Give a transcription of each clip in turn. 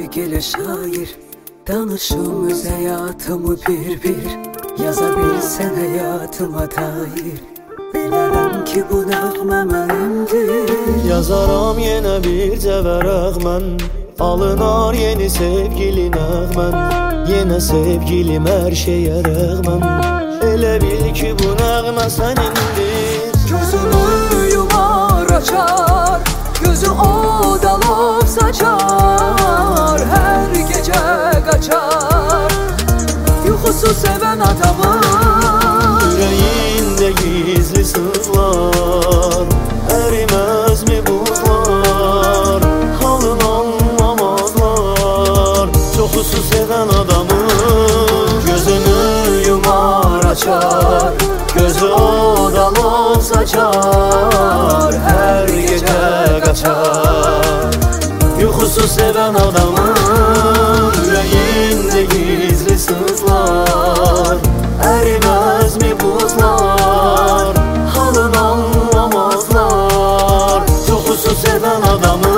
sevgili şair, danışım öz hayatımı bir bir. Yazabilsen hayatıma dair, bilərəm ki bu nəğmə mənimdir. Yazaram yenə bircə vərəq mən, alınar yeni sevgili nəğmən. Yenə sevgilim hər şeyə rəğmən, elə bil ki bu nəğmə sənindir. Gözünü yumar açar, gözü o dalıb saçar, hər gecə qaçar yuxusu sevən adamın. Ürəyində gizli sızlar, əriməz mi buzlar, halını anlamazlar çoxusu sevən adamın. Gözünü yumar açar, gözü o dalıb saçar, hər gecə qaçar yuxusu sevən adamın. Ürəyində gizli sızlar, əriməz mi buzlar, halını anlamazlar çoxusu sevən adamın.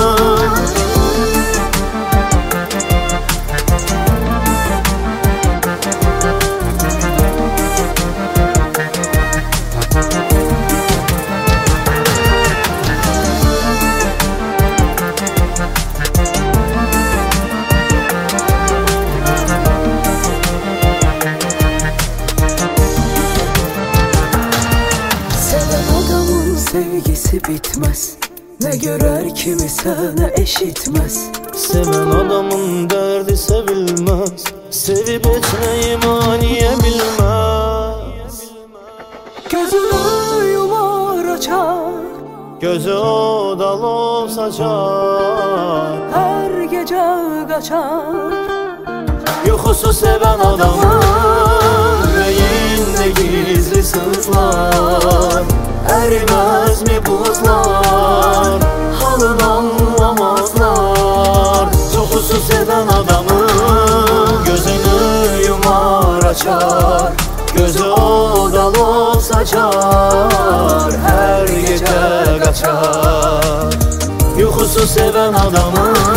Sevgisi bitmez, ne görer kimse ne eşitmez. Seven adamın derdi sevilmez, sevip etmeyi maniye bilmez. Gözünü yumar açar, gözü o dalıb saçar, her gece kaçar yuxusu sevən adamın. Ürəyində gizli sızlar, əriməz mi buzlar, halını anlamazlar çoxusu sevən adamın. Gözünü yumar açar, gözü o dalıb saçar, her gece kaçar yuxusu sevən adamın.